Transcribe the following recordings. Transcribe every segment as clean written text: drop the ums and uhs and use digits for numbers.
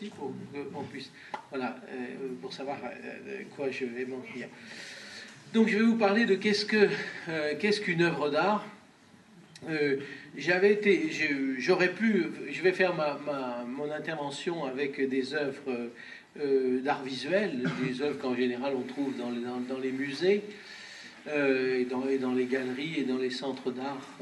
ici pour qu'on puisse, voilà, pour savoir quoi je vais m'en dire. Donc je vais vous parler de qu'est-ce qu'une œuvre d'art. Je vais faire mon intervention avec des œuvres d'art visuel, des œuvres qu'en général on trouve dans les musées, et dans les galeries et dans les centres d'art.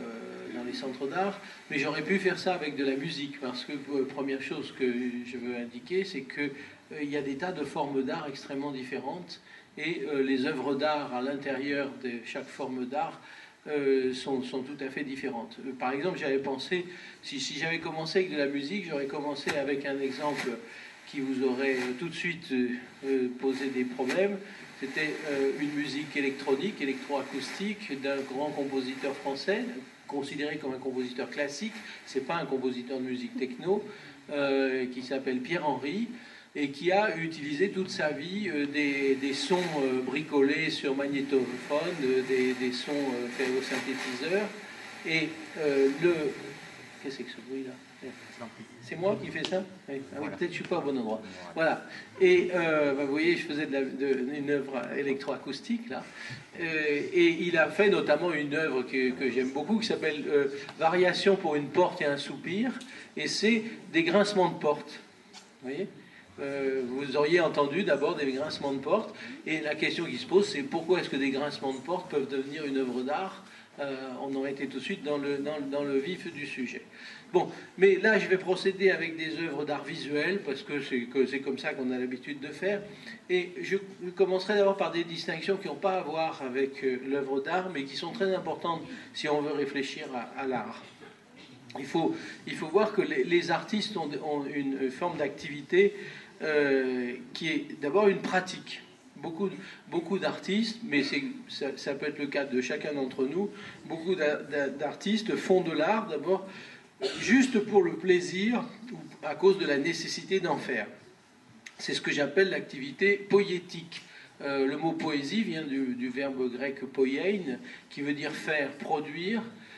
Mais j'aurais pu faire ça avec de la musique, parce que première chose que je veux indiquer, c'est qu'il y a des tas de formes d'art extrêmement différentes, et les œuvres d'art à l'intérieur de chaque forme d'art sont tout à fait différentes. Par exemple, j'avais pensé, si j'avais commencé avec de la musique, j'aurais commencé avec un exemple qui vous aurait tout de suite posé des problèmes. C'était une musique électronique, électroacoustique d'un grand compositeur français, considéré comme un compositeur classique. C'est pas un compositeur de musique techno, qui s'appelle Pierre Henry, et qui a utilisé toute sa vie des sons bricolés sur magnétophone, des sons faits au synthétiseur. Et qu'est-ce que c'est que ce bruit-là? C'est moi qui fais ça? Oui. Ah oui, peut-être que je ne suis pas au bon endroit. Voilà. Et vous voyez, je faisais une œuvre électroacoustique, là. Et il a fait notamment une œuvre que j'aime beaucoup, qui s'appelle Variation pour une porte et un soupir. Et c'est des grincements de porte. Vous voyez? Vous auriez entendu d'abord des grincements de porte. Et la question qui se pose, c'est pourquoi est-ce que des grincements de porte peuvent devenir une œuvre d'art? On aurait été tout de suite dans le vif du sujet. Bon, mais là, je vais procéder avec des œuvres d'art visuel, parce que c'est comme ça qu'on a l'habitude de faire. Et je commencerai d'abord par des distinctions qui n'ont pas à voir avec l'œuvre d'art, mais qui sont très importantes si on veut réfléchir à l'art. Il faut voir que les artistes ont une forme d'activité qui est d'abord une pratique. Beaucoup d'artistes, mais ça peut être le cas de chacun d'entre nous, beaucoup d'artistes font de l'art d'abord juste pour le plaisir ou à cause de la nécessité d'en faire. C'est ce que j'appelle l'activité poïétique. Le mot poésie vient du verbe grec poiein, qui veut dire faire, produire.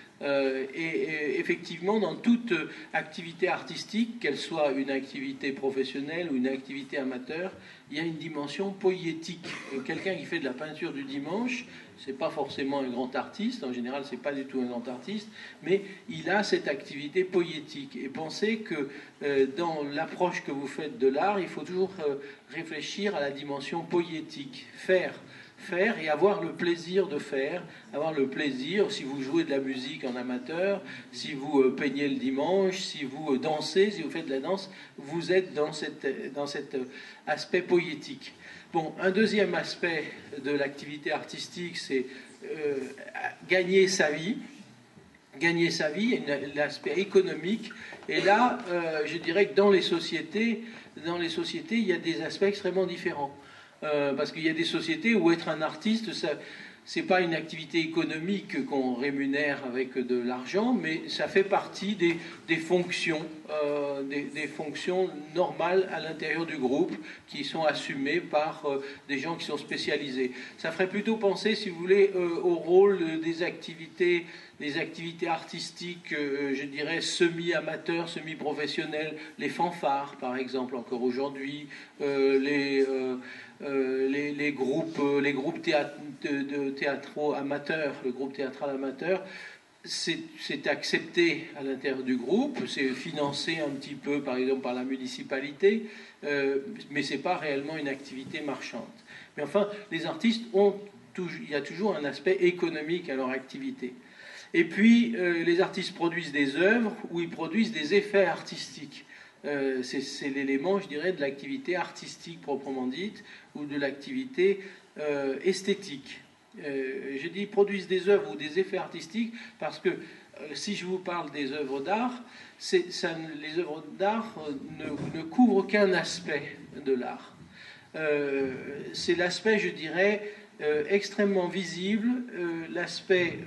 Et effectivement, dans toute activité artistique, qu'elle soit une activité professionnelle ou une activité amateur, il y a une dimension poïétique. Quelqu'un qui fait de la peinture du dimanche, c'est pas forcément un grand artiste, en général c'est pas du tout un grand artiste, mais il a cette activité poïétique. Et pensez que dans l'approche que vous faites de l'art, il faut toujours réfléchir à la dimension poïétique, faire et avoir le plaisir de faire, avoir le plaisir, si vous jouez de la musique en amateur, si vous peignez le dimanche, si vous dansez, si vous faites de la danse, vous êtes dans cet aspect poïétique. Bon, un deuxième aspect de l'activité artistique, c'est gagner sa vie, l'aspect économique. Et là, je dirais que dans les sociétés, il y a des aspects extrêmement différents. Parce qu'il y a des sociétés où être un artiste, c'est pas une activité économique qu'on rémunère avec de l'argent, mais ça fait partie des fonctions, des fonctions normales à l'intérieur du groupe qui sont assumées par des gens qui sont spécialisés. Ça ferait plutôt penser, si vous voulez, au rôle des activités artistiques, je dirais, semi-amateurs, semi-professionnels, les fanfares, par exemple, encore aujourd'hui, les groupes théâtraux amateurs, le groupe théâtral amateur, c'est accepté à l'intérieur du groupe, c'est financé un petit peu, par exemple, par la municipalité, mais c'est pas réellement une activité marchande. Mais enfin, les artistes il y a toujours un aspect économique à leur activité. Et puis, les artistes produisent des œuvres où ils produisent des effets artistiques. C'est l'élément, je dirais, de l'activité artistique proprement dite, ou de l'activité esthétique. Je dis produisent des œuvres ou des effets artistiques parce que si je vous parle des œuvres d'art, les œuvres d'art ne couvrent qu'un aspect de l'art. C'est l'aspect, je dirais, extrêmement visible, l'aspect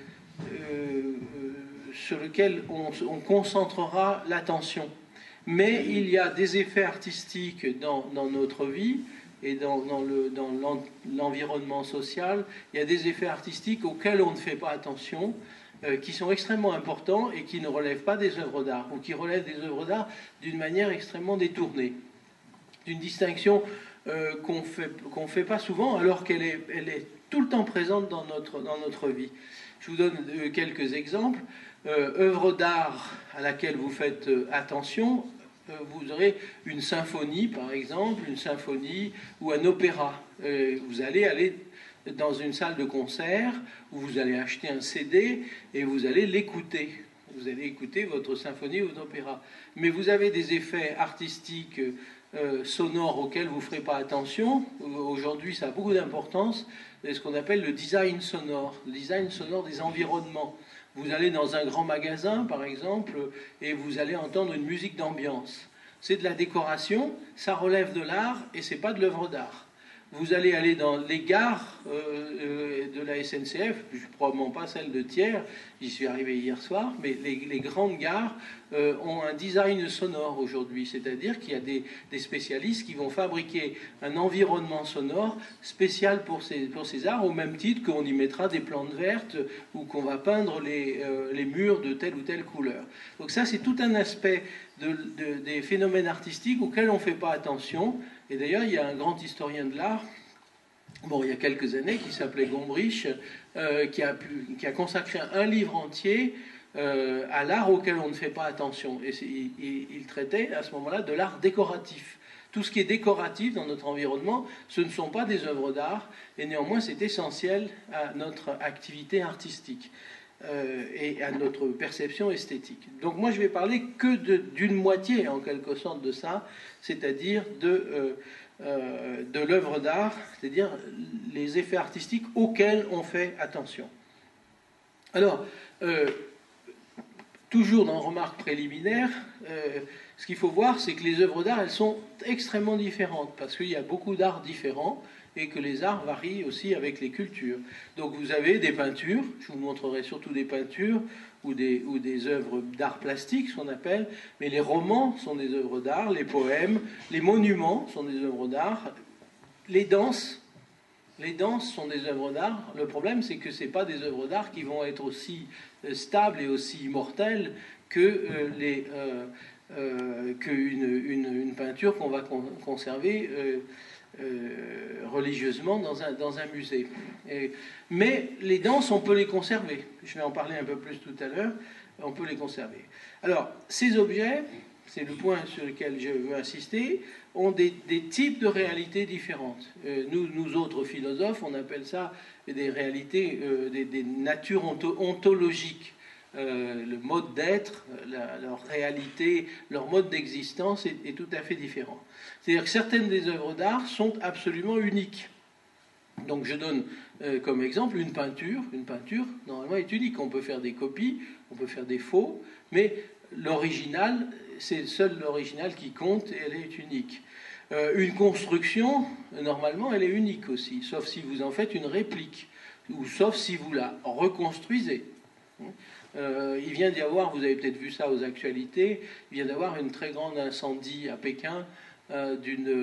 sur lequel on concentrera l'attention. Mais il y a des effets artistiques dans notre vie et dans l'environnement social. Il y a des effets artistiques auxquels on ne fait pas attention qui sont extrêmement importants et qui ne relèvent pas des œuvres d'art, ou qui relèvent des œuvres d'art d'une manière extrêmement détournée. D'une distinction qu'on fait pas souvent, alors qu'elle est tout le temps présente dans notre vie. Je vous donne quelques exemples. Œuvre d'art à laquelle vous faites attention, vous aurez une symphonie, par exemple, une symphonie ou un opéra. Vous allez aller dans une salle de concert où vous allez acheter un CD et vous allez l'écouter. Vous allez écouter votre symphonie ou votre opéra. Mais vous avez des effets artistiques sonores auxquels vous ne ferez pas attention. Aujourd'hui, ça a beaucoup d'importance. C'est ce qu'on appelle le design sonore des environnements. Vous allez dans un grand magasin, par exemple, et vous allez entendre une musique d'ambiance. C'est de la décoration, ça relève de l'art et c'est pas de l'œuvre d'art. Vous allez aller dans les gares de la SNCF, probablement pas celle de Thiers, j'y suis arrivé hier soir, mais les grandes gares ont un design sonore aujourd'hui, c'est-à-dire qu'il y a des spécialistes qui vont fabriquer un environnement sonore spécial pour ces arts, au même titre qu'on y mettra des plantes vertes ou qu'on va peindre les murs de telle ou telle couleur. Donc ça, c'est tout un aspect des phénomènes artistiques auxquels on ne fait pas attention. Et d'ailleurs, il y a un grand historien de l'art, il y a quelques années, qui s'appelait Gombrich, qui a consacré un livre entier à l'art auquel on ne fait pas attention. Et il traitait à ce moment-là de l'art décoratif. Tout ce qui est décoratif dans notre environnement, ce ne sont pas des œuvres d'art, et néanmoins c'est essentiel à notre activité artistique et à notre perception esthétique. Donc moi je vais parler que d'une moitié en quelque sorte de ça, c'est-à-dire de l'œuvre d'art, c'est-à-dire les effets artistiques auxquels on fait attention. Alors, toujours dans remarques préliminaires, ce qu'il faut voir, c'est que les œuvres d'art, elles sont extrêmement différentes, parce qu'il y a beaucoup d'arts différents, et que les arts varient aussi avec les cultures. Donc vous avez des peintures, je vous montrerai surtout des peintures, ou des œuvres d'art plastique, ce qu'on appelle, mais les romans sont des œuvres d'art, les poèmes, les monuments sont des œuvres d'art, les danses sont des œuvres d'art. Le problème, c'est que ce n'est pas des œuvres d'art qui vont être aussi stables et aussi immortelles qu'une peinture qu'on va conserver religieusement dans un musée. Mais les danses, on peut les conserver. Je vais en parler un peu plus tout à l'heure. On peut les conserver. Alors, ces objets, c'est le point sur lequel je veux insister, ont des types de réalités différentes. Nous autres philosophes, on appelle ça des réalités, des natures ontologiques. Le mode d'être, leur réalité, leur mode d'existence est tout à fait différent. C'est-à-dire que certaines des œuvres d'art sont absolument uniques. Donc je donne comme exemple une peinture. Une peinture, normalement, est unique. On peut faire des copies, on peut faire des faux, mais l'original, c'est seul l'original qui compte et elle est unique. Une construction, normalement, elle est unique aussi, sauf si vous en faites une réplique, ou sauf si vous la reconstruisez. Il vient d'y avoir, vous avez peut-être vu ça aux actualités, il vient d'avoir un très grand incendie à Pékin de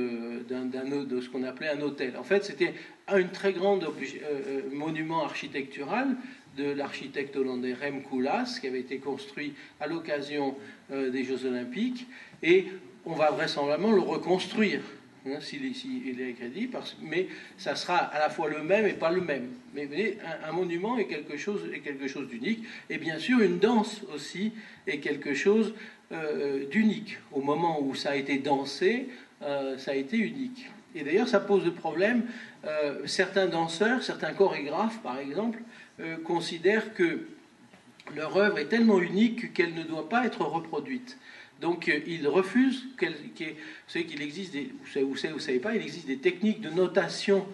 ce qu'on appelait un hôtel. En fait, c'était un très grand monument architectural de l'architecte hollandais Rem Koolhaas, qui avait été construit à l'occasion des Jeux Olympiques, et on va vraisemblablement le reconstruire. S'il est crédit, mais ça sera à la fois le même et pas le même. Mais vous voyez, un monument est quelque chose d'unique, et bien sûr une danse aussi est quelque chose d'unique. Au moment où ça a été dansé, ça a été unique. Et d'ailleurs, ça pose de problème. Certains danseurs, certains chorégraphes, par exemple, considèrent que leur œuvre est tellement unique qu'elle ne doit pas être reproduite. Donc ils refusent vous savez qu'il existe vous savez pas, il existe des techniques de notation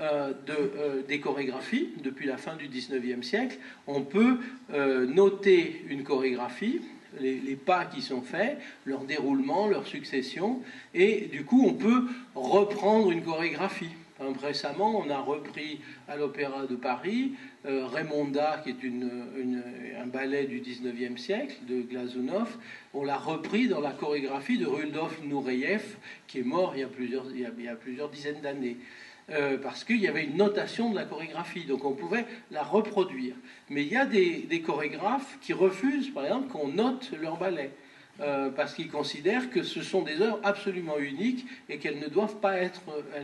des chorégraphies depuis la fin du 19e siècle. On peut noter une chorégraphie, les pas qui sont faits, leur déroulement, leur succession, et du coup on peut reprendre une chorégraphie. Récemment, on a repris à l'Opéra de Paris Raymonda, qui est un ballet du 19e siècle, de Glazunov. On l'a repris dans la chorégraphie de Rudolf Nureyev, qui est mort il y a plusieurs dizaines d'années. parce qu'il y avait une notation de la chorégraphie, donc on pouvait la reproduire. Mais il y a des chorégraphes qui refusent, par exemple, qu'on note leur ballet, parce qu'ils considèrent que ce sont des œuvres absolument uniques et qu'elles ne doivent pas être,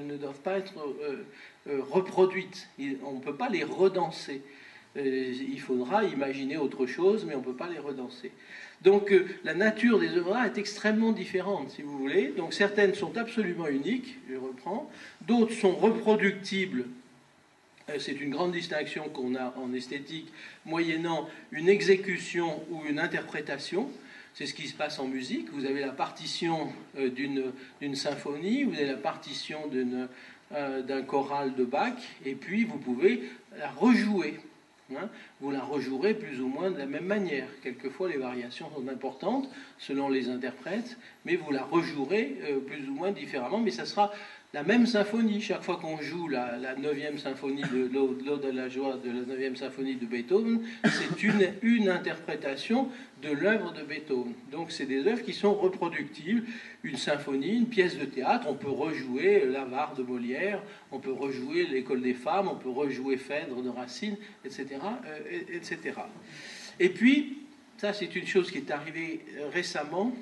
reproduites. On ne peut pas les redanser. Il faudra imaginer autre chose, mais on ne peut pas les redanser. Donc la nature des œuvres d'art est extrêmement différente, si vous voulez. Donc certaines sont absolument uniques, je reprends. D'autres sont reproductibles. C'est une grande distinction qu'on a en esthétique, moyennant une exécution ou une interprétation. C'est ce qui se passe en musique. Vous avez la partition d'une symphonie, vous avez la partition d'un choral de Bach, et puis vous pouvez la rejouer. Vous la rejouerez plus ou moins de la même manière. Quelquefois, les variations sont importantes selon les interprètes, mais vous la rejouerez plus ou moins différemment, mais ça sera la même symphonie. Chaque fois qu'on joue la 9e symphonie de l'Ode à la joie de la 9e symphonie de Beethoven, c'est une interprétation de l'œuvre de Beethoven. Donc c'est des œuvres qui sont reproductibles. Une symphonie, une pièce de théâtre, on peut rejouer l'Avare de Molière, on peut rejouer l'École des femmes, on peut rejouer Phèdre de Racine, etc., etc. Et puis, ça c'est une chose qui est arrivée récemment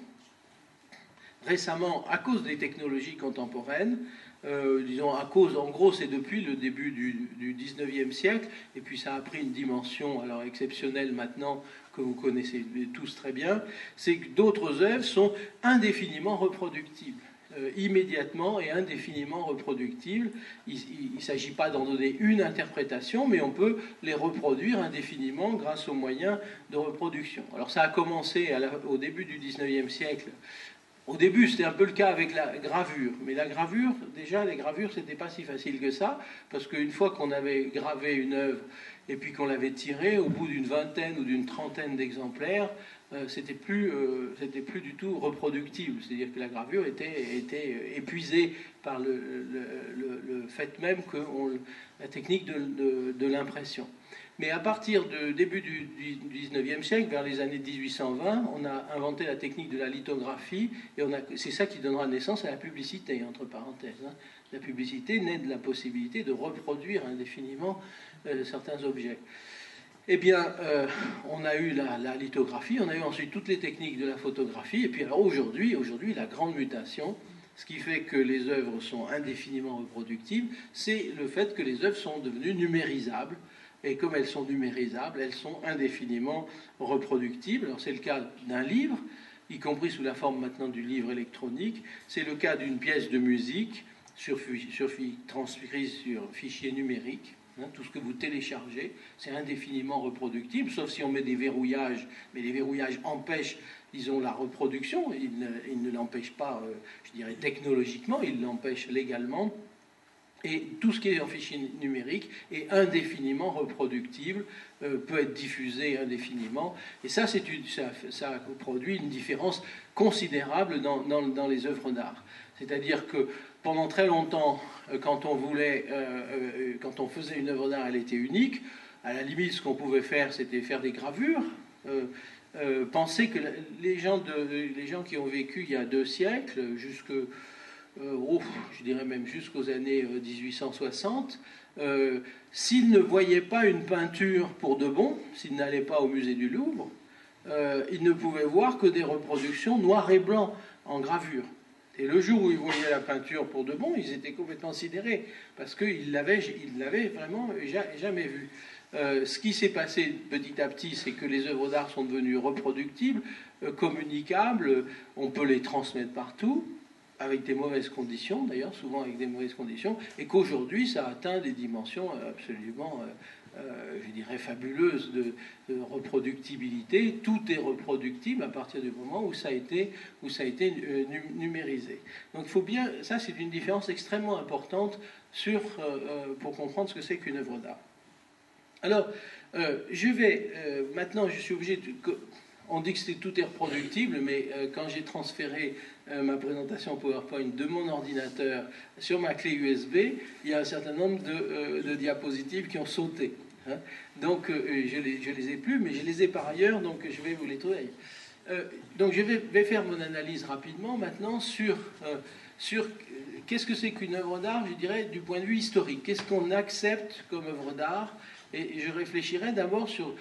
à cause des technologies contemporaines, disons à cause, en gros c'est depuis le début du 19e siècle, et puis ça a pris une dimension alors exceptionnelle maintenant que vous connaissez tous très bien, c'est que d'autres œuvres sont indéfiniment reproductibles. Immédiatement et indéfiniment reproductibles. Il ne s'agit pas d'en donner une interprétation, mais on peut les reproduire indéfiniment grâce aux moyens de reproduction. Alors ça a commencé au début du 19e siècle. Au début, c'était un peu le cas avec la gravure. Mais la gravure, déjà, les gravures, c'était pas si facile que ça, parce qu'une fois qu'on avait gravé une œuvre et puis qu'on l'avait tirée, au bout d'une vingtaine ou d'une trentaine d'exemplaires, c'était plus du tout reproductible. C'est-à-dire que la gravure était épuisée par le fait même que la technique de l'impression. Mais à partir du début du 19e siècle, vers les années 1820, on a inventé la technique de la lithographie, et c'est ça qui donnera naissance à la publicité, entre parenthèses. La publicité naît de la possibilité de reproduire indéfiniment certains objets. Eh bien, on a eu la lithographie, on a eu ensuite toutes les techniques de la photographie, et puis alors aujourd'hui, la grande mutation, ce qui fait que les œuvres sont indéfiniment reproductibles, c'est le fait que les œuvres sont devenues numérisables. Et comme elles sont numérisables, elles sont indéfiniment reproductibles. Alors c'est le cas d'un livre, y compris sous la forme maintenant du livre électronique. C'est le cas d'une pièce de musique transmise sur fichier numérique. Tout ce que vous téléchargez, c'est indéfiniment reproductible, sauf si on met des verrouillages. Mais les verrouillages empêchent, disons, la reproduction. Ils ne l'empêchent pas, je dirais, technologiquement, ils l'empêchent légalement. Et tout ce qui est en fichier numérique est indéfiniment reproductible, peut être diffusé indéfiniment. Et ça produit une différence considérable dans les œuvres d'art. C'est-à-dire que pendant très longtemps, quand on faisait une œuvre d'art, elle était unique. À la limite, ce qu'on pouvait faire, c'était faire des gravures. Penser que les gens qui ont vécu il y a 2 siècles, je dirais même jusqu'aux années 1860, s'ils ne voyaient pas une peinture pour de bon, s'ils n'allaient pas au musée du Louvre, ils ne pouvaient voir que des reproductions noir et blanc en gravure. Et le jour où ils voyaient la peinture pour de bon, ils étaient complètement sidérés, parce qu'ils l'avaient vraiment jamais vue. Ce qui s'est passé petit à petit, c'est que les œuvres d'art sont devenues reproductibles, communicables, on peut les transmettre partout, avec des mauvaises conditions, d'ailleurs, souvent avec des mauvaises conditions, et qu'aujourd'hui, ça atteint des dimensions absolument, je dirais, fabuleuses de reproductibilité. Tout est reproductible à partir du moment où ça a été numérisé. Donc, il faut bien, ça, c'est une différence extrêmement importante pour comprendre ce que c'est qu'une œuvre d'art. Alors, maintenant, je suis obligé de... On dit que tout est reproductible, mais quand j'ai transféré ma présentation PowerPoint de mon ordinateur sur ma clé USB, il y a un certain nombre de diapositives qui ont sauté. Donc je les ai plus, mais je les ai par ailleurs, donc je vais vous les trouver. Donc je vais faire mon analyse rapidement maintenant sur qu'est-ce que c'est qu'une œuvre d'art, je dirais, du point de vue historique. Qu'est-ce qu'on accepte comme œuvre d'art? Et je réfléchirai d'abord sur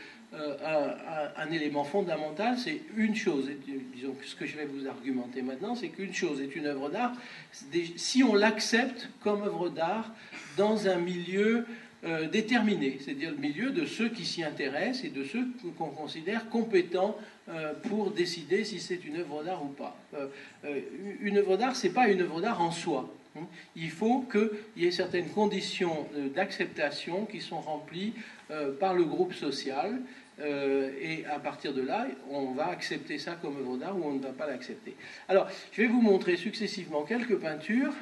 un élément fondamental, c'est une chose, et disons que ce que je vais vous argumenter maintenant, c'est qu'une chose est une œuvre d'art si on l'accepte comme œuvre d'art dans un milieu déterminé, c'est-à-dire le milieu de ceux qui s'y intéressent et de ceux qu'on considère compétents pour décider si c'est une œuvre d'art ou pas. Une œuvre d'art, c'est pas une œuvre d'art en soi. Il faut qu'il y ait certaines conditions d'acceptation qui sont remplies par le groupe social, et à partir de là, on va accepter ça comme œuvre d'art ou on ne va pas l'accepter. Alors, je vais vous montrer successivement quelques peintures,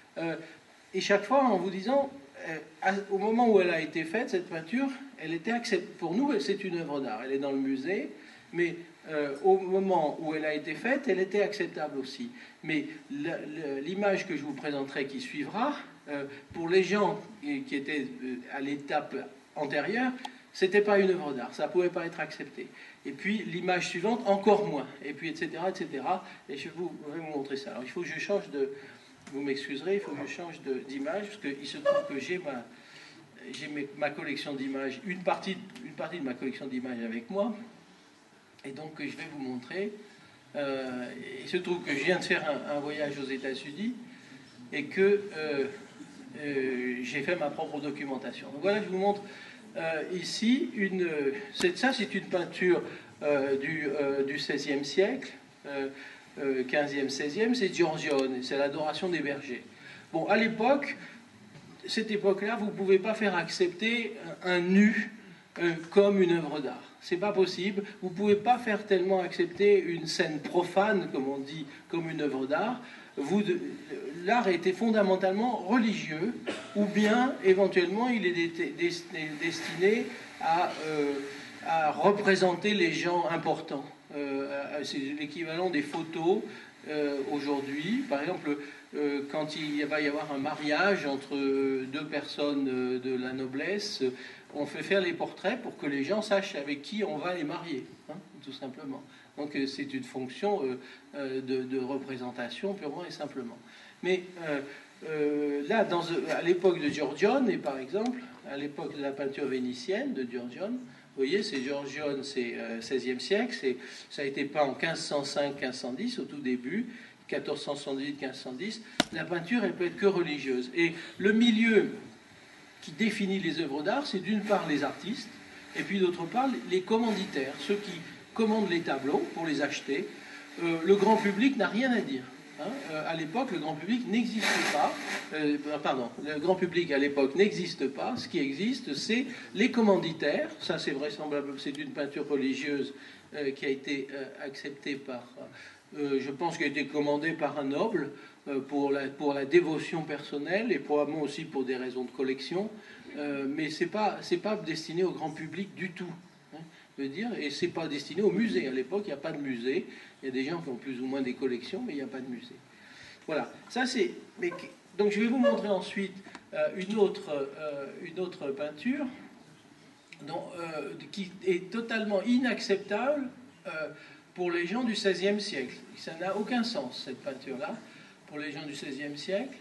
et chaque fois en vous disant, au moment où elle a été faite, cette peinture, elle était acceptée. Pour nous, c'est une œuvre d'art. Elle est dans le musée, mais au moment où elle a été faite, elle était acceptable aussi. Mais l'image que je vous présenterai qui suivra, pour les gens qui étaient à l'étape antérieure, c'était pas une œuvre d'art, ça pouvait pas être accepté. Et puis l'image suivante, encore moins. Et puis etc., etc. Et je vais vous montrer ça. Alors il faut que je change de... Vous m'excuserez, il faut que je change d'image, parce qu'il se trouve que j'ai ma collection d'images, une partie de ma collection d'images avec moi, et donc je vais vous montrer. Il se trouve que je viens de faire un voyage aux États-Unis et que j'ai fait ma propre documentation. Donc voilà, je vous montre ici c'est une peinture du XVIe siècle. 15e, 16e, c'est Giorgione, c'est l'adoration des bergers. Bon, à l'époque, cette époque-là, vous ne pouvez pas faire accepter un nu comme une œuvre d'art. C'est pas possible. Vous ne pouvez pas faire tellement accepter une scène profane, comme on dit, comme une œuvre d'art. L'art était fondamentalement religieux, ou bien, éventuellement, il est destiné à représenter les gens importants. C'est l'équivalent des photos aujourd'hui. Par exemple, quand il va y avoir un mariage entre deux personnes de la noblesse, on fait faire les portraits pour que les gens sachent avec qui on va les marier, hein, tout simplement. Donc c'est une fonction de représentation purement et simplement. Mais là, à l'époque de Giorgione, par exemple, à l'époque de la peinture vénitienne de Giorgione, vous voyez, c'est Giorgione, c'est XVIe siècle, ça a été peint en 1505-1510, au tout début, 1478-1510. La peinture, elle peut être que religieuse. Et le milieu qui définit les œuvres d'art, c'est d'une part les artistes, et puis d'autre part les commanditaires, ceux qui commandent les tableaux pour les acheter. Le grand public n'a rien à dire. À l'époque, le grand public n'existe pas. Le grand public à l'époque n'existe pas. Ce qui existe, c'est les commanditaires. Ça, c'est vraisemblable. C'est une peinture religieuse qui a été acceptée par, je pense, qui a été commandée par un noble pour la dévotion personnelle et probablement aussi pour des raisons de collection. Mais c'est pas destiné au grand public du tout. Dire, et c'est pas destiné au musée. À l'époque, il n'y a pas de musée. Il y a des gens qui ont plus ou moins des collections, mais il n'y a pas de musée. Voilà. Ça, c'est... Donc, je vais vous montrer ensuite une autre peinture qui est totalement inacceptable pour les gens du XVIe siècle. Ça n'a aucun sens, cette peinture-là, pour les gens du XVIe siècle.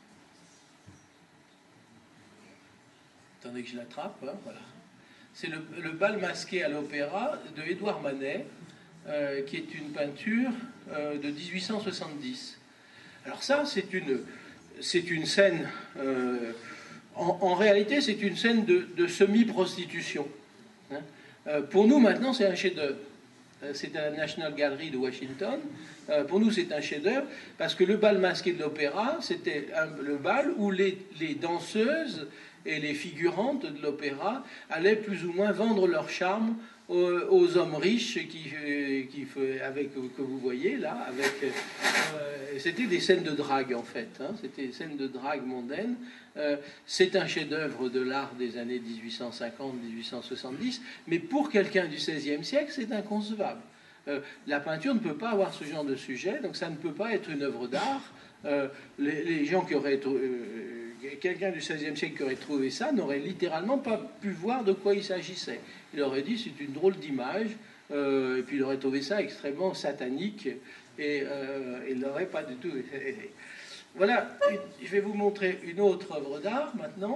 Attendez que je l'attrape, hein, voilà. C'est le bal masqué à l'opéra de Édouard Manet, qui est une peinture de 1870. Alors ça, c'est une scène... en réalité, c'est une scène de semi-prostitution. Hein. Pour nous, maintenant, c'est un chef-d'œuvre. C'est à la National Gallery de Washington. Pour nous, c'est un chef-d'œuvre parce que le bal masqué de l'opéra, c'était le bal où les danseuses et les figurantes de l'opéra allaient plus ou moins vendre leur charme aux hommes riches que vous voyez là. C'était des scènes de drague en fait. Hein, c'était des scènes de drague mondaine. C'est un chef-d'œuvre de l'art des années 1850-1870, mais pour quelqu'un du XVIe siècle, c'est inconcevable. La peinture ne peut pas avoir ce genre de sujet, donc ça ne peut pas être une œuvre d'art. Les gens qui auraient quelqu'un du XVIe siècle qui aurait trouvé ça n'aurait littéralement pas pu voir de quoi il s'agissait. Il aurait dit c'est une drôle d'image, Et puis il aurait trouvé ça extrêmement satanique et il n'aurait pas du tout... Voilà, je vais vous montrer une autre œuvre d'art maintenant,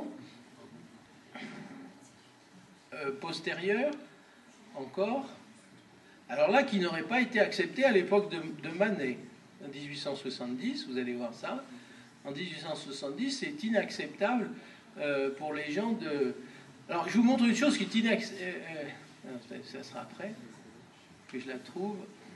postérieure encore. Alors là, qui n'aurait pas été acceptée à l'époque de Manet, en 1870, vous allez voir ça. En 1870, c'est inacceptable pour les gens de... Alors, je vous montre une chose qui est inacceptable... ça sera après que je la trouve.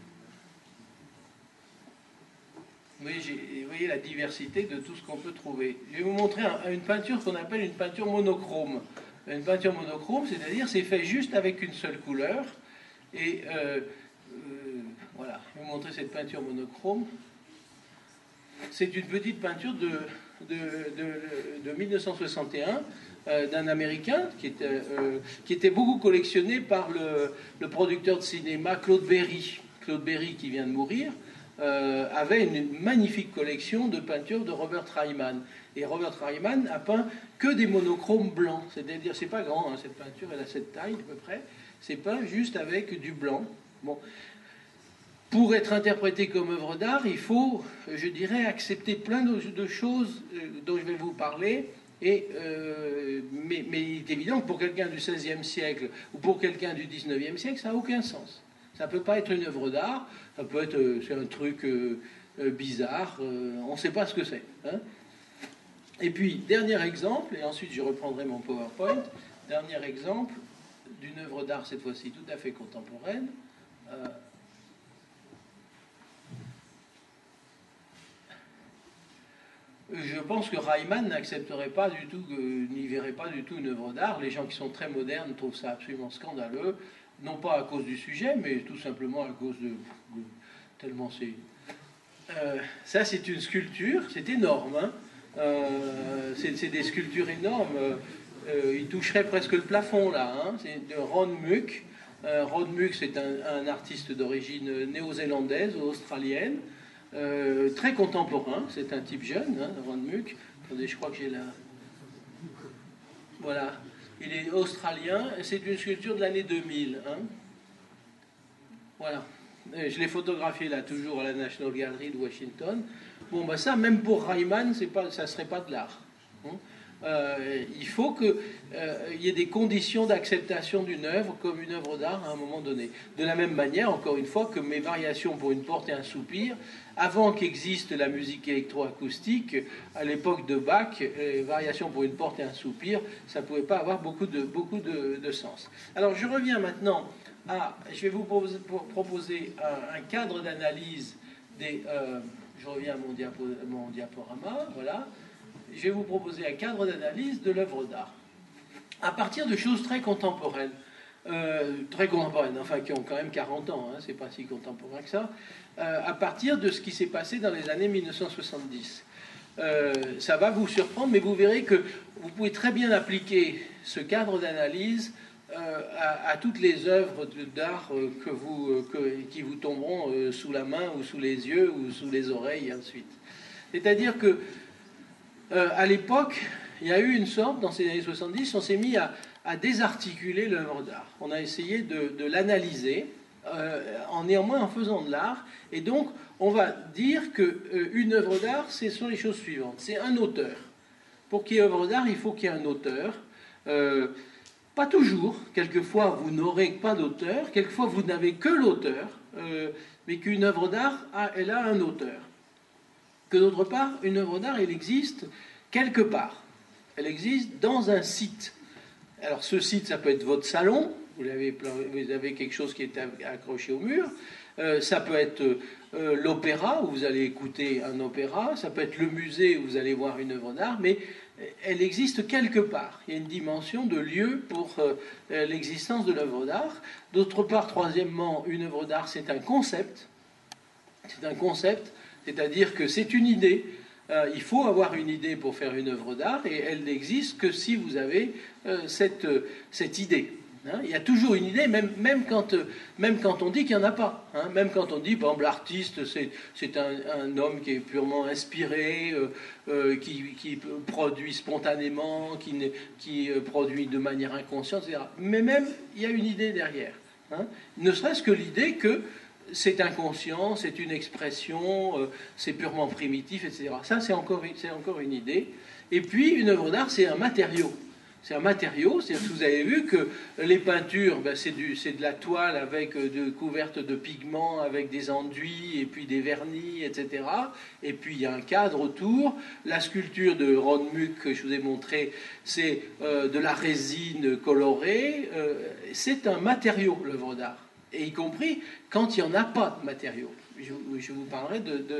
Vous voyez la diversité de tout ce qu'on peut trouver. Je vais vous montrer une peinture qu'on appelle une peinture monochrome. Une peinture monochrome, c'est-à-dire c'est fait juste avec une seule couleur. Et voilà, je vais vous montrer cette peinture monochrome. C'est une petite peinture de 1961 d'un Américain qui était beaucoup collectionné par le producteur de cinéma Claude Berry. Claude Berry, qui vient de mourir, avait une magnifique collection de peintures de Robert Reimann. Et Robert Reimann a peint que des monochromes blancs. C'est-à-dire, c'est pas grand, hein, cette peinture, elle a cette taille à peu près. C'est peint juste avec du blanc. Bon. Pour être interprété comme œuvre d'art, il faut, je dirais, accepter plein de choses dont je vais vous parler. Mais il est évident que pour quelqu'un du XVIe siècle ou pour quelqu'un du XIXe siècle, ça n'a aucun sens. Ça ne peut pas être une œuvre d'art, ça peut être c'est un truc bizarre, on ne sait pas ce que c'est. Hein. Et puis, dernier exemple, et ensuite je reprendrai mon PowerPoint, dernier exemple d'une œuvre d'art, cette fois-ci tout à fait contemporaine. Je pense que Reimann n'accepterait pas du tout, n'y verrait pas du tout une œuvre d'art. Les gens qui sont très modernes trouvent ça absolument scandaleux, non pas à cause du sujet, mais tout simplement à cause de tellement c'est... ça, c'est une sculpture, c'est énorme. Hein. C'est des sculptures énormes. Il toucherait presque le plafond, là. Hein. C'est de Ron Muck. Ron Muck, c'est un artiste d'origine néo-zélandaise ou australienne. Très contemporain, c'est un type jeune, hein, Ron Muck. Attendez, je crois que j'ai la... Voilà. Il est australien, et c'est une sculpture de l'année 2000. Hein. Voilà. Je l'ai photographié là, toujours à la National Gallery de Washington. Bon, ben ça, même pour Reimann, ça ne serait pas de l'art. Hein. Il faut qu'il y ait des conditions d'acceptation d'une œuvre comme une œuvre d'art à un moment donné. De la même manière, encore une fois, que mes variations pour une porte et un soupir, avant qu'existe la musique électroacoustique, à l'époque de Bach, les variations pour une porte et un soupir, ça ne pouvait pas avoir beaucoup de sens. Alors je reviens maintenant je vais vous proposer un cadre d'analyse des... je reviens à mon diaporama, voilà. Je vais vous proposer un cadre d'analyse de l'œuvre d'art à partir de choses très contemporaines, enfin qui ont quand même 40 ans, hein, c'est pas si contemporain que ça, à partir de ce qui s'est passé dans les années 1970. Ça va vous surprendre, mais vous verrez que vous pouvez très bien appliquer ce cadre d'analyse à toutes les œuvres d'art qui vous tomberont sous la main ou sous les yeux ou sous les oreilles et ainsi de suite. C'est-à-dire que à l'époque, il y a eu une sorte, dans ces années 70, on s'est mis à désarticuler l'œuvre d'art. On a essayé de l'analyser, néanmoins en faisant de l'art, et donc on va dire qu'une œuvre d'art, ce sont les choses suivantes. C'est un auteur. Pour qu'il y ait œuvre d'art, il faut qu'il y ait un auteur. Pas toujours. Quelquefois, vous n'aurez pas d'auteur. Quelquefois, vous n'avez que l'auteur. Mais qu'une œuvre d'art, elle a un auteur. Que d'autre part, une œuvre d'art, elle existe quelque part. Elle existe dans un site. Alors ce site, ça peut être votre salon, vous avez quelque chose qui est accroché au mur, ça peut être l'opéra, où vous allez écouter un opéra, ça peut être le musée, où vous allez voir une œuvre d'art, mais elle existe quelque part. Il y a une dimension de lieu pour l'existence de l'œuvre d'art. D'autre part, troisièmement, une œuvre d'art, c'est un concept. C'est un concept. C'est-à-dire que c'est une idée. Il faut avoir une idée pour faire une œuvre d'art, et elle n'existe que si vous avez cette idée. Hein. Il y a toujours une idée, même quand on dit qu'il n'y en a pas. Hein. Même quand on dit, par exemple, l'artiste, c'est un homme qui est purement inspiré, qui produit spontanément, qui produit de manière inconsciente, etc. Mais même, il y a une idée derrière. hein. Ne serait-ce que l'idée que c'est inconscient, c'est une expression, c'est purement primitif, etc. Ça, c'est encore une idée. Et puis, une œuvre d'art, c'est un matériau. C'est un matériau, c'est-à-dire que vous avez vu que les peintures, ben c'est de la toile avec couverte de pigments, avec des enduits, et puis des vernis, etc. Et puis il y a un cadre autour. La sculpture de Ron Muck que je vous ai montré, c'est de la résine colorée. C'est un matériau, l'œuvre d'art. Et y compris quand il n'y en a pas de matériaux. Je vous parlerai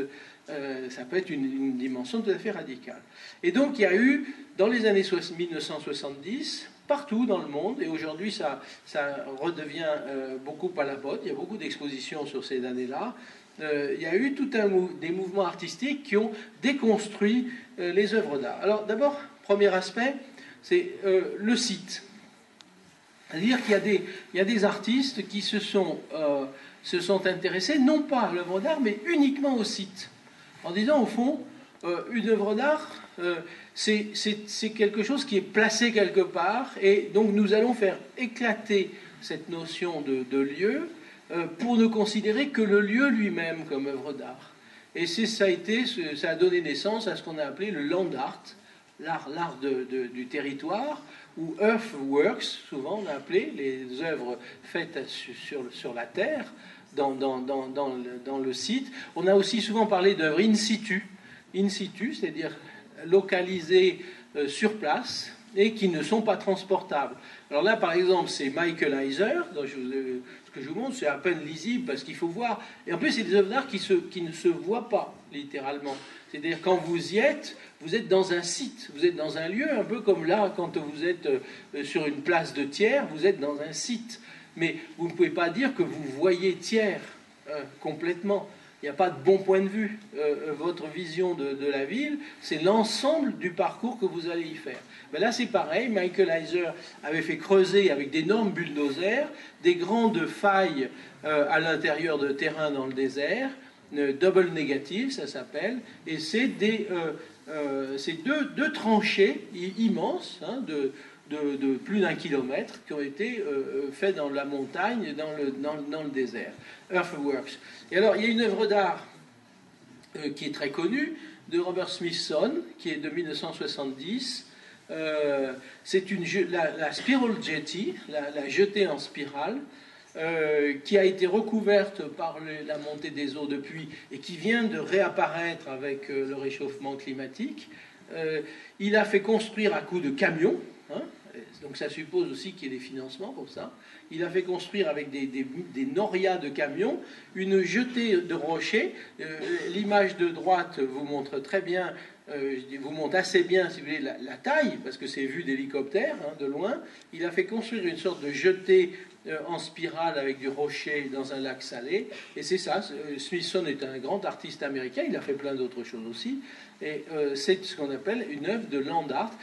ça peut être une dimension tout à fait radicale. Et donc il y a eu, dans les années 1970, partout dans le monde, et aujourd'hui ça redevient beaucoup à la mode, il y a beaucoup d'expositions sur ces années-là, il y a eu des mouvements artistiques qui ont déconstruit les œuvres d'art. Alors d'abord, premier aspect, c'est le site. C'est-à-dire qu'il y a des artistes qui se sont intéressés non pas à l'œuvre d'art, mais uniquement au site. En disant, au fond, une œuvre d'art, c'est quelque chose qui est placé quelque part, et donc nous allons faire éclater cette notion de lieu pour ne considérer que le lieu lui-même comme œuvre d'art. Et ça a donné naissance à ce qu'on a appelé le land art, l'art du territoire, ou earthworks, souvent on a appelé les œuvres faites sur la terre, dans le site. On a aussi souvent parlé d'œuvres in situ, c'est-à-dire localisées sur place et qui ne sont pas transportables. Alors là, par exemple, c'est Michael Heiser, ce que je vous montre, c'est à peine lisible parce qu'il faut voir. Et en plus, c'est des œuvres d'art qui ne se voient pas, littéralement. C'est-à-dire, quand vous y êtes, vous êtes dans un site, vous êtes dans un lieu, un peu comme là, quand vous êtes sur une place de Thiers, vous êtes dans un site. Mais vous ne pouvez pas dire que vous voyez Thiers complètement. Il n'y a pas de bon point de vue. Votre vision de la ville, c'est l'ensemble du parcours que vous allez y faire. Ben là, c'est pareil. Michael Heiser avait fait creuser avec d'énormes bulldozers des grandes failles à l'intérieur de terrain dans le désert, double négative, ça s'appelle, et c'est deux tranchées immenses, hein, de plus d'1 kilomètre qui ont été faits dans la montagne, dans le désert. Earthworks. Et alors, il y a une œuvre d'art qui est très connue, de Robert Smithson, qui est de 1970. C'est la Spiral Jetty, la jetée en spirale, qui a été recouverte par la montée des eaux depuis et qui vient de réapparaître avec le réchauffement climatique. Il a fait construire à coups de camions, hein, donc ça suppose aussi qu'il y ait des financements pour ça. Il a fait construire avec des norias de camions une jetée de rochers. L'image de droite vous montre très bien, vous montre assez bien, si vous voulez, la taille, parce que c'est vu d'hélicoptère, hein, de loin. Il a fait construire une sorte de jetée en spirale avec du rocher dans un lac salé. Et c'est ça, Smithson est un grand artiste américain, il a fait plein d'autres choses aussi. Et c'est ce qu'on appelle une œuvre de land art.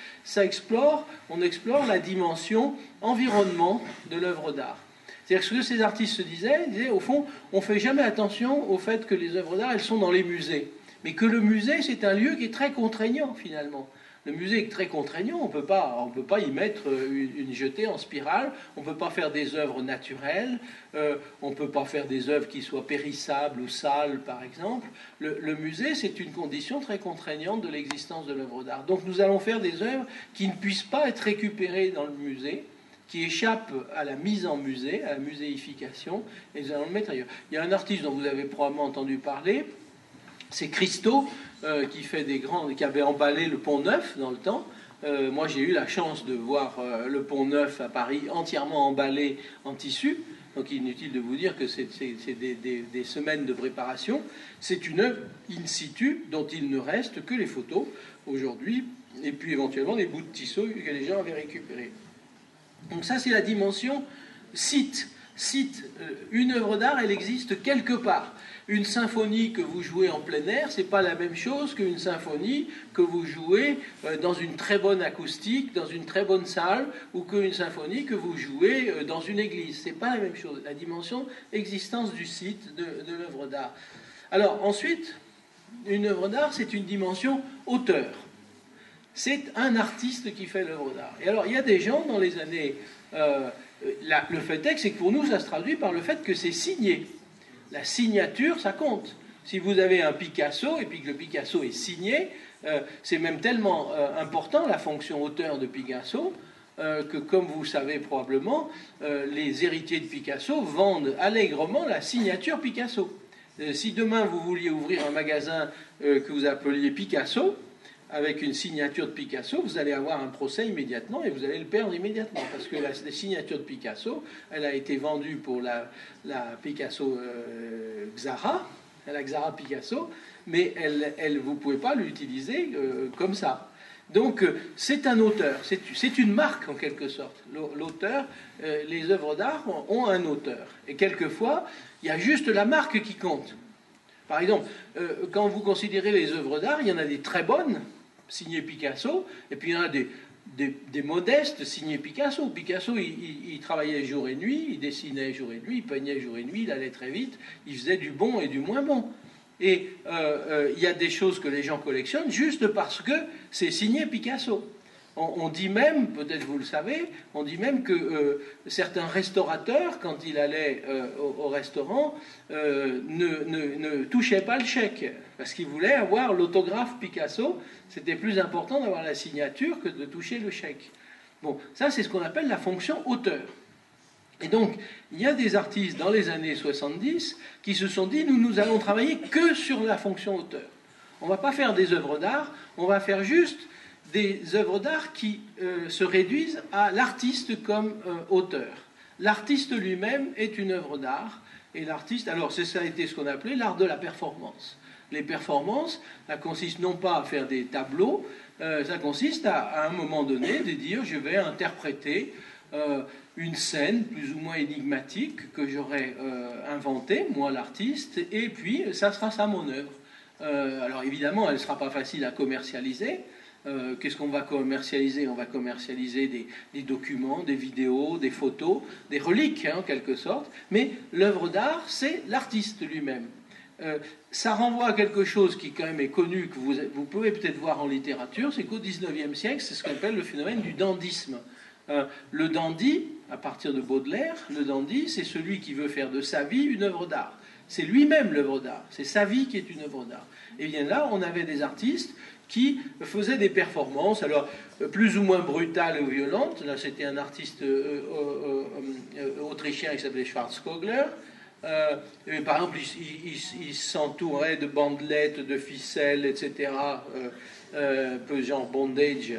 On explore la dimension environnement de l'œuvre d'art. C'est-à-dire que ce que ces artistes se disaient, au fond, on ne fait jamais attention au fait que les œuvres d'art, elles sont dans les musées. Mais que le musée, c'est un lieu qui est très contraignant, finalement. Le musée est très contraignant, on ne peut pas y mettre une jetée en spirale, on ne peut pas faire des œuvres naturelles, on ne peut pas faire des œuvres qui soient périssables ou sales, par exemple. Le musée, c'est une condition très contraignante de l'existence de l'œuvre d'art. Donc nous allons faire des œuvres qui ne puissent pas être récupérées dans le musée, qui échappent à la mise en musée, à la muséification, et nous allons le mettre ailleurs. Il y a un artiste dont vous avez probablement entendu parler, c'est Christo, qui avait emballé le Pont Neuf dans le temps. Moi, j'ai eu la chance de voir le Pont Neuf à Paris entièrement emballé en tissu. Donc, inutile de vous dire que c'est des semaines de préparation. C'est une œuvre in situ dont il ne reste que les photos aujourd'hui, et puis éventuellement des bouts de tissu que les gens avaient récupérés. Donc ça, c'est la dimension site. Une œuvre d'art, elle existe quelque part. Une symphonie que vous jouez en plein air, c'est pas la même chose qu'une symphonie que vous jouez dans une très bonne acoustique, dans une très bonne salle, ou qu'une symphonie que vous jouez dans une église. C'est pas la même chose. La dimension existence du site de l'œuvre d'art. Alors ensuite, une œuvre d'art, c'est une dimension auteur. c'est un artiste qui fait l'œuvre d'art. Et alors, il y a des gens dans les années... le fait est que c'est que pour nous, ça se traduit par le fait que c'est signé. La signature, ça compte. Si vous avez un Picasso, et puis que le Picasso est signé, c'est même tellement important, la fonction auteur de Picasso, que, comme vous savez probablement, les héritiers de Picasso vendent allègrement la signature Picasso. Si demain vous vouliez ouvrir un magasin que vous appeliez Picasso, avec une signature de Picasso, vous allez avoir un procès immédiatement et vous allez le perdre immédiatement. Parce que la signature de Picasso, elle a été vendue pour la Picasso Xara, la Xara Picasso, mais vous ne pouvez pas l'utiliser comme ça. Donc c'est un auteur, c'est une marque en quelque sorte. L'auteur, les œuvres d'art ont un auteur. Et quelquefois, il y a juste la marque qui compte. Par exemple, quand vous considérez les œuvres d'art, il y en a des très bonnes, signées Picasso, et puis il y en a des modestes signées Picasso. Picasso, il travaillait jour et nuit, il dessinait jour et nuit, il peignait jour et nuit, il allait très vite, il faisait du bon et du moins bon. Et il y a des choses que les gens collectionnent juste parce que c'est signé Picasso. On dit même, peut-être vous le savez, on dit même que certains restaurateurs, quand ils allaient au restaurant, ne touchaient pas le chèque, parce qu'ils voulaient avoir l'autographe Picasso. C'était plus important d'avoir la signature que de toucher le chèque. Bon, ça c'est ce qu'on appelle la fonction auteur. Et donc, il y a des artistes dans les années 70 qui se sont dit, nous allons travailler que sur la fonction auteur. On ne va pas faire des œuvres d'art, on va faire juste des œuvres d'art qui se réduisent à l'artiste comme auteur. L'artiste lui-même est une œuvre d'art, et l'artiste, alors ça a été ce qu'on appelait l'art de la performance. Les performances, ça consiste non pas à faire des tableaux, ça consiste à un moment donné de dire je vais interpréter une scène plus ou moins énigmatique que j'aurais inventée, moi l'artiste, et puis ça sera ça mon œuvre. Alors évidemment, elle ne sera pas facile à commercialiser. Qu'est-ce qu'on va commercialiser? On va commercialiser des documents, des vidéos, des photos, des reliques en quelque sorte, mais l'œuvre d'art, c'est l'artiste lui-même. Ça renvoie à quelque chose qui quand même est connu, que vous pouvez peut-être voir en littérature, c'est qu'au XIXe siècle, c'est ce qu'on appelle le phénomène du dandysme. Le dandy, à partir de Baudelaire, le dandy, c'est celui qui veut faire de sa vie une œuvre d'art. C'est lui-même l'œuvre d'art, c'est sa vie qui est une œuvre d'art. Et bien là, on avait des artistes qui faisaient des performances, alors plus ou moins brutales ou violentes. Là, c'était un artiste autrichien qui s'appelait Schwarzkogler. Par exemple, il s'entourait de bandelettes, de ficelles, etc., peu genre bondage,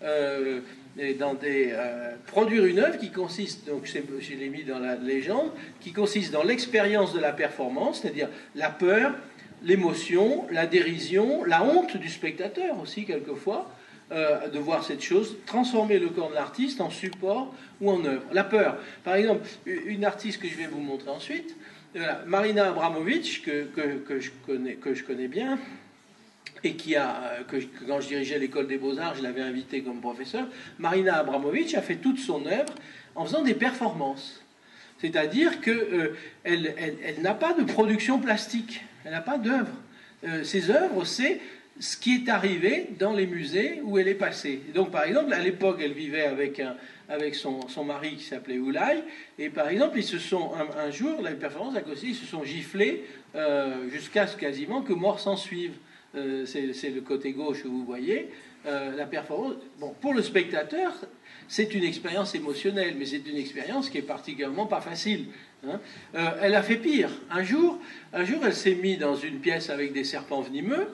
produire une œuvre qui consiste, donc je l'ai mis dans la légende, qui consiste dans l'expérience de la performance, c'est-à-dire la peur, l'émotion, la dérision, la honte du spectateur aussi quelquefois, de voir cette chose, transformer le corps de l'artiste en support ou en œuvre. La peur, par exemple, une artiste que je vais vous montrer ensuite, Marina Abramović, que je connais bien, et quand je dirigeais l'école des Beaux-Arts, je l'avais invitée comme professeur. Marina Abramović a fait toute son œuvre en faisant des performances. C'est-à-dire qu'elle n'a pas de production plastique, elle n'a pas d'œuvre. Ses œuvres, c'est ce qui est arrivé dans les musées où elle est passée. Et donc, par exemple, à l'époque, elle vivait avec son mari qui s'appelait Oulay, et par exemple, ils se sont, un jour, la performance a consisté, ils se sont giflés jusqu'à ce quasiment que mort s'en suive. C'est le côté gauche que vous voyez. La performance, bon, pour le spectateur, c'est une expérience émotionnelle, mais c'est une expérience qui est particulièrement pas facile. Hein. Elle a fait pire. Un jour, elle s'est mise dans une pièce avec des serpents venimeux,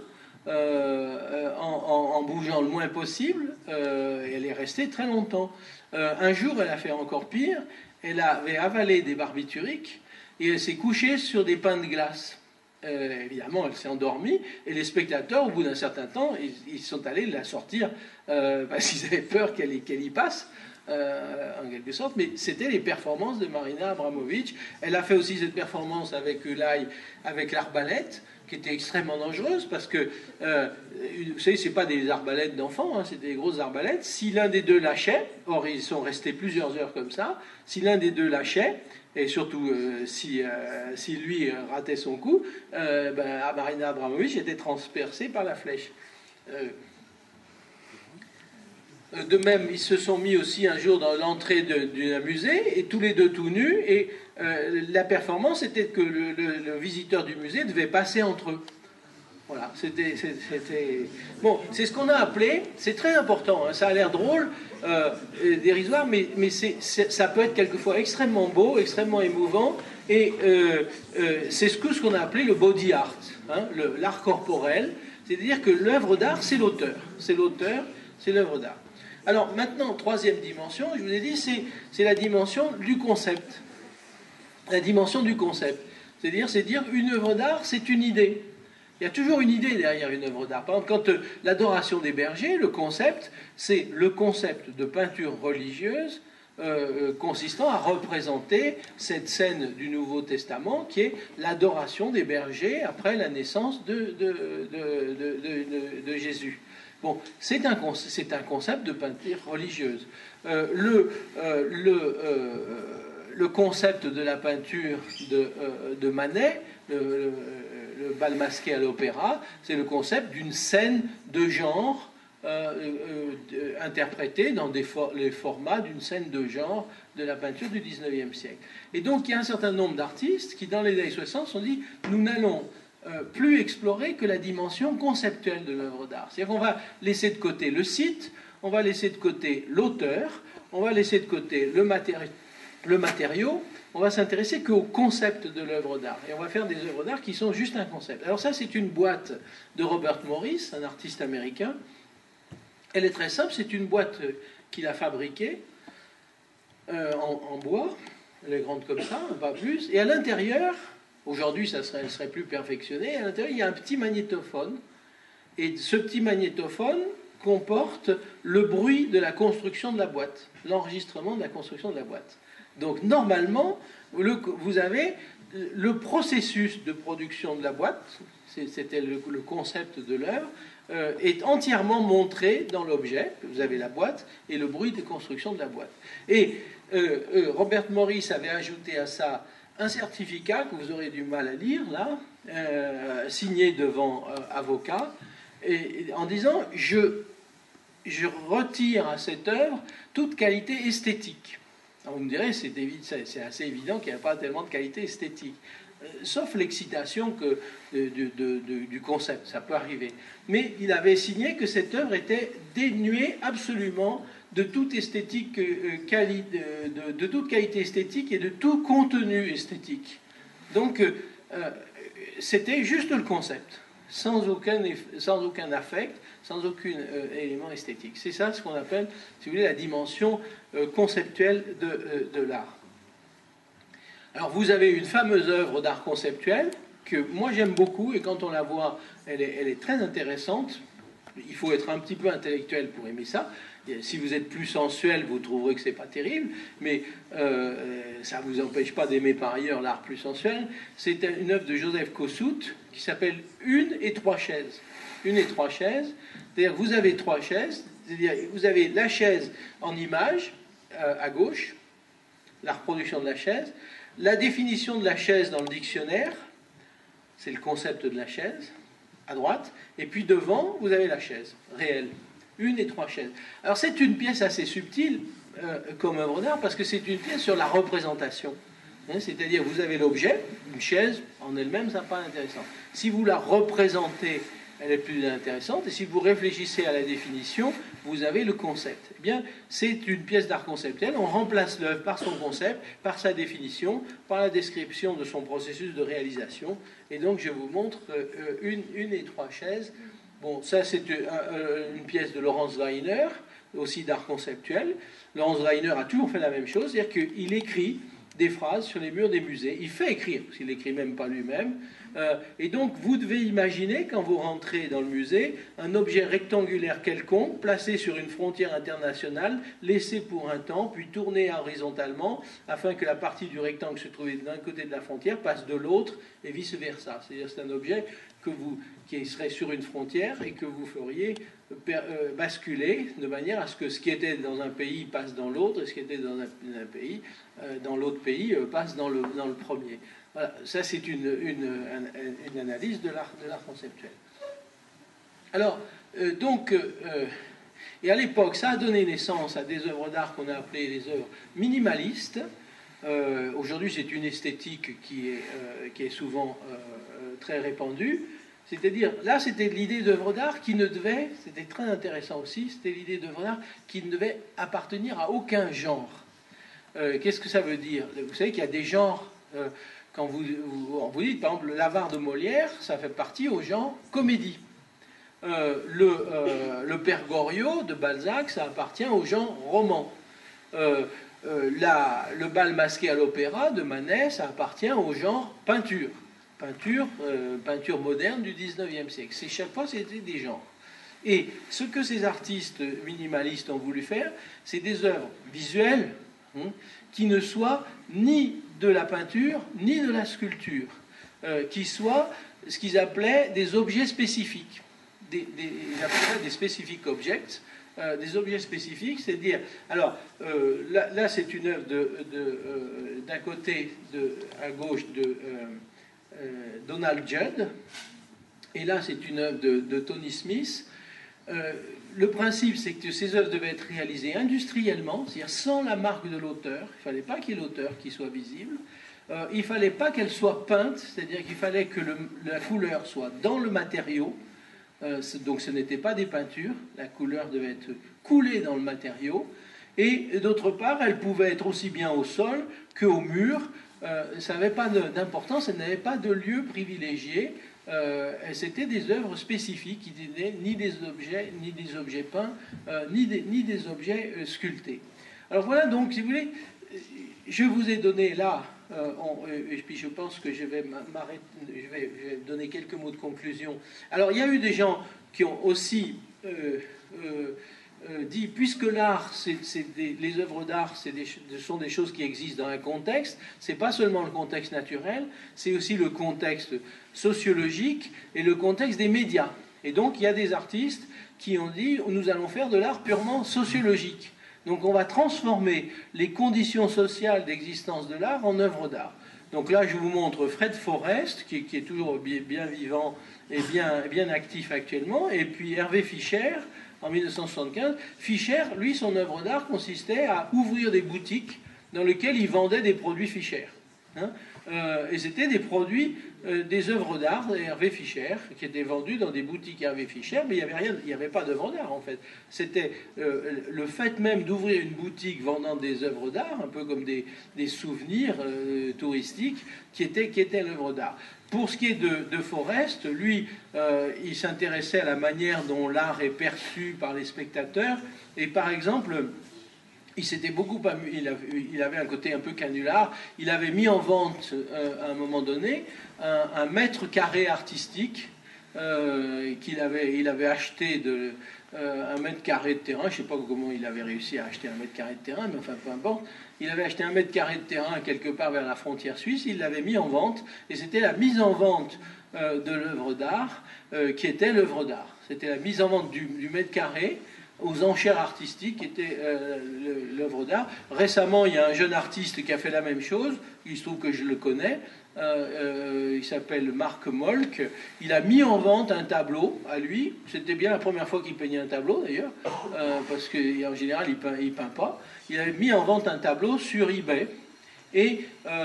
en bougeant le moins possible, et elle est restée très longtemps. Un jour, elle a fait encore pire. Elle avait avalé des barbituriques et elle s'est couchée sur des pains de glace. Évidemment, elle s'est endormie, et les spectateurs, au bout d'un certain temps, ils sont allés la sortir parce qu'ils avaient peur qu'elle y passe, en quelque sorte. Mais c'était les performances de Marina Abramović. Elle a fait aussi cette performance avec Ulay, avec l'arbalète, qui était extrêmement dangereuse, parce que, vous savez, c'est pas des arbalètes d'enfants, hein, c'est des grosses arbalètes. Si l'un des deux lâchait, or ils sont restés plusieurs heures comme ça, si l'un des deux lâchait, et surtout si lui ratait son coup, Marina Abramović était transpercée par la flèche. De même, ils se sont mis aussi un jour dans l'entrée d'un musée, et tous les deux tout nus, et la performance était que le visiteur du musée devait passer entre eux. Voilà, c'était... Bon, c'est ce qu'on a appelé, c'est très important, hein, ça a l'air drôle, dérisoire, mais ça peut être quelquefois extrêmement beau, extrêmement émouvant, et c'est ce qu'on a appelé le body art, hein, l'art corporel, c'est-à-dire que l'œuvre d'art, c'est l'auteur, c'est l'œuvre d'art. Alors maintenant, troisième dimension, je vous ai dit, c'est la dimension du concept. La dimension du concept. C'est dire une œuvre d'art, c'est une idée. Il y a toujours une idée derrière une œuvre d'art. Par exemple, quand l'adoration des bergers, le concept, c'est le concept de peinture religieuse consistant à représenter cette scène du Nouveau Testament qui est l'adoration des bergers après la naissance de Jésus. Bon, c'est un concept de peinture religieuse. Le concept de la peinture de Manet, le bal masqué à l'opéra, c'est le concept d'une scène de genre interprétée dans les formats d'une scène de genre de la peinture du 19e siècle. Et donc il y a un certain nombre d'artistes qui, dans les années 60, se sont dit « nous n'allons plus explorer que la dimension conceptuelle de l'œuvre d'art ». C'est-à-dire qu'on va laisser de côté le site, on va laisser de côté l'auteur, on va laisser de côté le matériau, on va s'intéresser qu'au concept de l'œuvre d'art. Et on va faire des œuvres d'art qui sont juste un concept. Alors ça, c'est une boîte de Robert Morris, un artiste américain. Elle est très simple, c'est une boîte qu'il a fabriquée en bois. Elle est grande comme ça, pas plus. Et à l'intérieur, aujourd'hui, elle serait plus perfectionnée, à l'intérieur, il y a un petit magnétophone. Et ce petit magnétophone comporte le bruit de la construction de la boîte, l'enregistrement de la construction de la boîte. Donc normalement, vous avez le processus de production de la boîte, c'était le concept de l'œuvre, est entièrement montré dans l'objet. Vous avez la boîte et le bruit de construction de la boîte. Et Robert Morris avait ajouté à ça un certificat que vous aurez du mal à lire, là, signé devant avocat, en disant « je retire à cette œuvre toute qualité esthétique ». Alors vous me direz, c'est assez évident qu'il n'y a pas tellement de qualité esthétique, sauf l'excitation du concept, ça peut arriver. Mais il avait signé que cette œuvre était dénuée absolument de toute esthétique, de toute qualité esthétique et de tout contenu esthétique. Donc c'était juste le concept, sans aucun affect, sans aucun élément esthétique. C'est ça ce qu'on appelle, si vous voulez, la dimension conceptuelle de l'art. Alors vous avez une fameuse œuvre d'art conceptuel que moi j'aime beaucoup, et quand on la voit, elle est très intéressante. Il faut être un petit peu intellectuel pour aimer ça. Si vous êtes plus sensuel, vous trouverez que c'est pas terrible, mais ça ne vous empêche pas d'aimer par ailleurs l'art plus sensuel. C'est une œuvre de Joseph Kossuth qui s'appelle Une et trois chaises. Une et trois chaises, c'est-à-dire vous avez trois chaises, c'est-à-dire vous avez la chaise en image à gauche, la reproduction de la chaise, la définition de la chaise dans le dictionnaire, c'est le concept de la chaise, à droite, et puis devant, vous avez la chaise réelle. Une et trois chaises. Alors c'est une pièce assez subtile comme œuvre d'art, parce que c'est une pièce sur la représentation. C'est-à-dire vous avez l'objet, une chaise en elle-même, ça n'est pas intéressant. Si vous la représentez, elle est plus intéressante, et si vous réfléchissez à la définition, vous avez le concept. Eh bien, c'est une pièce d'art conceptuel, on remplace l'œuvre par son concept, par sa définition, par la description de son processus de réalisation, et donc je vous montre une et trois chaises. Bon, ça c'est une pièce de Lawrence Weiner, aussi d'art conceptuel. Lawrence Weiner a toujours fait la même chose, c'est-à-dire qu'il écrit des phrases sur les murs des musées. Il fait écrire, parce qu'il n'écrit même pas lui-même. Et donc, vous devez imaginer, quand vous rentrez dans le musée, un objet rectangulaire quelconque, placé sur une frontière internationale, laissé pour un temps, puis tourné horizontalement, afin que la partie du rectangle se trouvait d'un côté de la frontière passe de l'autre, et vice-versa. C'est-à-dire c'est un objet qui serait sur une frontière et que vous feriez basculer de manière à ce que ce qui était dans un pays passe dans l'autre, et ce qui était dans un pays, dans l'autre pays, passe dans le premier. Voilà, ça c'est une analyse de l'art conceptuel. Alors, donc, Et à l'époque, ça a donné naissance à des œuvres d'art qu'on a appelées les œuvres minimalistes. Aujourd'hui, c'est une esthétique qui est souvent très répandue. C'est-à-dire, là, c'était l'idée d'œuvre d'art qui ne devait, c'était très intéressant aussi, c'était l'idée d'œuvre d'art qui ne devait appartenir à aucun genre. Qu'est-ce que ça veut dire? Vous savez qu'il y a des genres, quand vous dites, par exemple, l'avare de Molière, ça fait partie au genre comédie. Le Père Goriot de Balzac, ça appartient au genre roman. Le bal masqué à l'opéra de Manet, ça appartient au genre peinture. Peinture moderne du 19e siècle. Chaque fois, c'était des genres. Et ce que ces artistes minimalistes ont voulu faire, c'est des œuvres visuelles qui ne soient ni de la peinture, ni de la sculpture, qui soient ce qu'ils appelaient des objets spécifiques. Ils appelaient des specific objects, des objets spécifiques, c'est-à-dire, alors là c'est une œuvre d'un côté, à gauche de Donald Judd, et là c'est une œuvre de Tony Smith. Le principe, c'est que ces œuvres devaient être réalisées industriellement, c'est-à-dire sans la marque de l'auteur. Il ne fallait pas qu'il y ait l'auteur qui soit visible. Il ne fallait pas qu'elle soit peinte, c'est-à-dire qu'il fallait que la couleur soit dans le matériau. Donc ce n'était pas des peintures, la couleur devait être coulée dans le matériau. Et d'autre part, elle pouvait être aussi bien au sol qu'au mur. Ça n'avait pas d'importance, elle n'avait pas de lieu privilégié. C'était des œuvres spécifiques qui n'étaient ni des objets peints, ni des objets sculptés. Alors voilà, donc, si vous voulez, je vous ai donné là, et puis je pense que je vais donner quelques mots de conclusion. Alors, il y a eu des gens qui ont aussi dit, puisque l'art, les œuvres d'art, ce sont des choses qui existent dans un contexte, c'est pas seulement le contexte naturel, c'est aussi le contexte sociologique et le contexte des médias. Et donc, il y a des artistes qui ont dit, nous allons faire de l'art purement sociologique. Donc, on va transformer les conditions sociales d'existence de l'art en œuvres d'art. Donc là, je vous montre Fred Forrest, qui est toujours bien vivant et bien actif actuellement, et puis Hervé Fischer, en 1975, Fischer, lui, son œuvre d'art consistait à ouvrir des boutiques dans lesquelles il vendait des produits Fischer. Et c'était des produits, des œuvres d'art d'Hervé Fischer, qui étaient vendus dans des boutiques Hervé Fischer, mais il n'y avait pas d'œuvre d'art, en fait. C'était le fait même d'ouvrir une boutique vendant des œuvres d'art, un peu comme des souvenirs touristiques, qui étaient l'œuvre d'art. Pour ce qui est de Forrest, lui, il s'intéressait à la manière dont l'art est perçu par les spectateurs. Et par exemple, il s'était beaucoup amusé, il avait un côté un peu canular. Il avait mis en vente, à un moment donné, un mètre carré artistique il avait acheté un mètre carré de terrain. Je ne sais pas comment il avait réussi à acheter un mètre carré de terrain, mais enfin, peu importe. Il avait acheté un mètre carré de terrain quelque part vers la frontière suisse, il l'avait mis en vente, et c'était la mise en vente de l'œuvre d'art qui était l'œuvre d'art. C'était la mise en vente du mètre carré aux enchères artistiques qui était l'œuvre d'art. Récemment, il y a un jeune artiste qui a fait la même chose, il se trouve que je le connais, il s'appelle Marc Molck. Il a mis en vente un tableau à lui, c'était bien la première fois qu'il peignait un tableau d'ailleurs, parce qu'en général il peint pas. Il a mis en vente un tableau sur eBay, et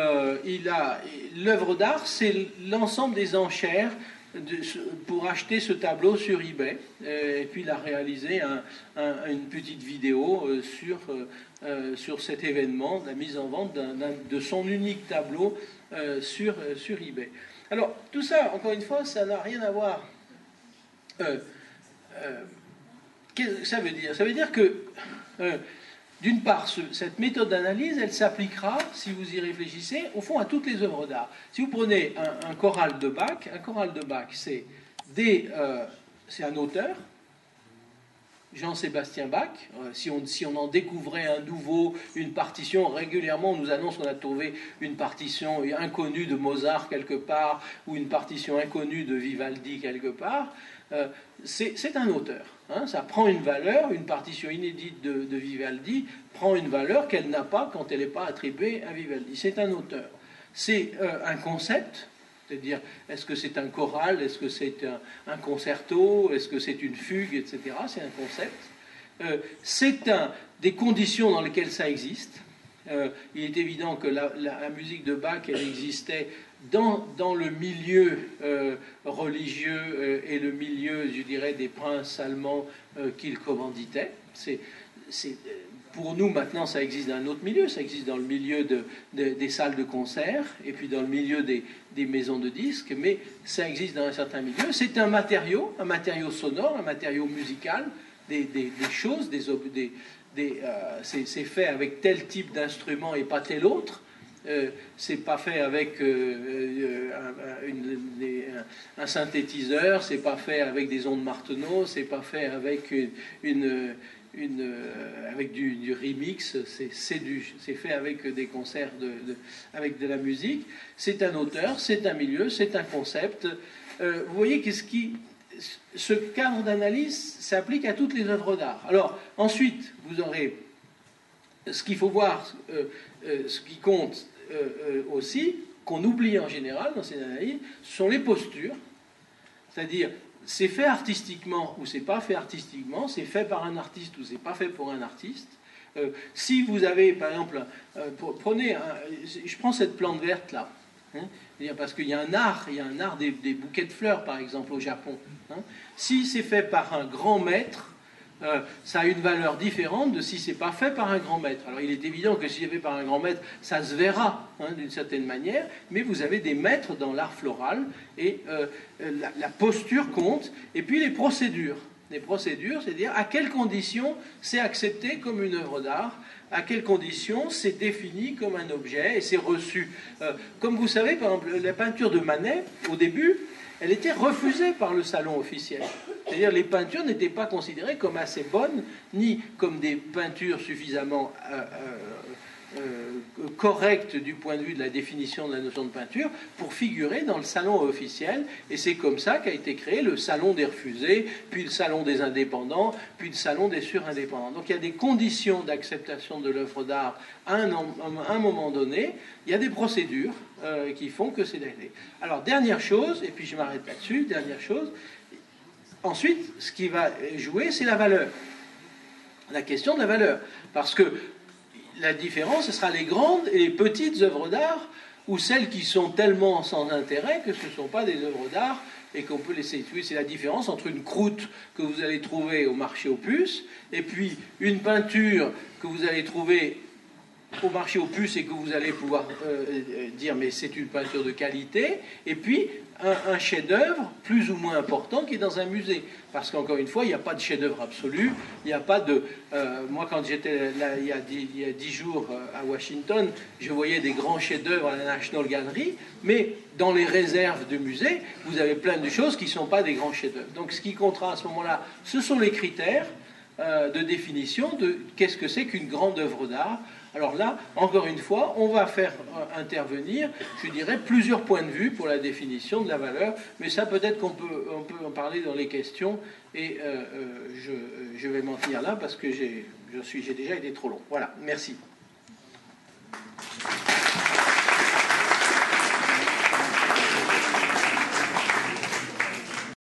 l'œuvre d'art, c'est l'ensemble des enchères pour acheter ce tableau sur eBay, et puis il a réalisé une petite vidéo sur cet événement, la mise en vente de son unique tableau sur eBay. Alors tout ça, encore une fois, ça n'a rien à voir. Qu'est-ce que ça veut dire? Ça veut dire que d'une part, cette méthode d'analyse, elle s'appliquera, si vous y réfléchissez, au fond à toutes les œuvres d'art. Si vous prenez un choral de Bach, c'est un auteur, Jean-Sébastien Bach. Si on en découvrait un nouveau, une partition, régulièrement on nous annonce qu'on a trouvé une partition inconnue de Mozart quelque part, ou une partition inconnue de Vivaldi quelque part. C'est un auteur. Ça prend une valeur, une partition inédite de Vivaldi prend une valeur qu'elle n'a pas quand elle n'est pas attribuée à Vivaldi. C'est un auteur. C'est un concept, c'est-à-dire est-ce que c'est un choral, est-ce que c'est un concerto, est-ce que c'est une fugue, etc. C'est un concept. C'est des conditions dans lesquelles ça existe. Il est évident que la musique de Bach, elle existait dans le milieu religieux et le milieu, je dirais, des princes allemands qu'il commanditait. Pour nous, maintenant, ça existe dans un autre milieu. Ça existe dans le milieu des salles de concert et puis dans le milieu des maisons de disques, mais ça existe dans un certain milieu. C'est un matériau sonore, un matériau musical, des choses, c'est fait avec tel type d'instrument et pas tel autre. C'est pas fait avec un synthétiseur, c'est pas fait avec des ondes Martenot, c'est pas fait avec avec du remix, c'est fait avec des concerts, avec de la musique. C'est un auteur, c'est un milieu, c'est un concept. Vous voyez ce cadre d'analyse s'applique à toutes les œuvres d'art. Alors, ensuite, vous aurez ce qu'il faut voir, ce qui compte aussi, qu'on oublie en général dans ces analyses, ce sont les postures. C'est-à-dire, c'est fait artistiquement ou c'est pas fait artistiquement, c'est fait par un artiste ou c'est pas fait pour un artiste. Si vous avez, par exemple, je prends cette plante verte là, hein, parce qu'il y a un art des bouquets de fleurs, par exemple, au Japon. Hein. Si c'est fait par un grand maître, ça a une valeur différente de si c'est pas fait par un grand maître. Alors il est évident que si c'est fait par un grand maître, ça se verra d'une certaine manière, mais vous avez des maîtres dans l'art floral et la posture compte, et puis les procédures. Les procédures, c'est-à-dire à quelles conditions c'est accepté comme une œuvre d'art, à quelles conditions c'est défini comme un objet et c'est reçu. Comme vous savez, par exemple, la peinture de Manet, au début, elle était refusée par le salon officiel. C'est-à-dire les peintures n'étaient pas considérées comme assez bonnes, ni comme des peintures suffisamment correctes du point de vue de la définition de la notion de peinture pour figurer dans le salon officiel. Et c'est comme ça qu'a été créé le salon des refusés, puis le salon des indépendants, puis le salon des surindépendants. Donc il y a des conditions d'acceptation de l'œuvre d'art à un moment donné. Il y a des procédures qui font que c'est daté. Alors dernière chose, et puis je m'arrête là-dessus, dernière chose, ensuite ce qui va jouer, c'est la valeur. La question de la valeur. Parce que la différence, ce sera les grandes et les petites œuvres d'art, ou celles qui sont tellement sans intérêt que ce ne sont pas des œuvres d'art et qu'on peut laisser tuer. C'est la différence entre une croûte que vous allez trouver au marché aux puces et puis une peinture que vous allez trouver au marché aux puces et que vous allez pouvoir dire mais c'est une peinture de qualité, et puis un chef-d'œuvre plus ou moins important qui est dans un musée. Parce qu'encore une fois, il n'y a pas de chef-d'œuvre absolu, il n'y a pas de... moi, quand j'étais là il y a 10 jours à Washington, je voyais des grands chefs-d'œuvre à la National Gallery, mais dans les réserves du musée, vous avez plein de choses qui ne sont pas des grands chefs-d'œuvre. Donc ce qui comptera à ce moment-là, ce sont les critères de définition de qu'est-ce que c'est qu'une grande œuvre d'art. Alors là, encore une fois, on va faire intervenir, je dirais, plusieurs points de vue pour la définition de la valeur, mais ça peut-être qu'on peut en parler dans les questions, et je vais m'en tenir là parce que j'ai déjà été trop long. Voilà, merci.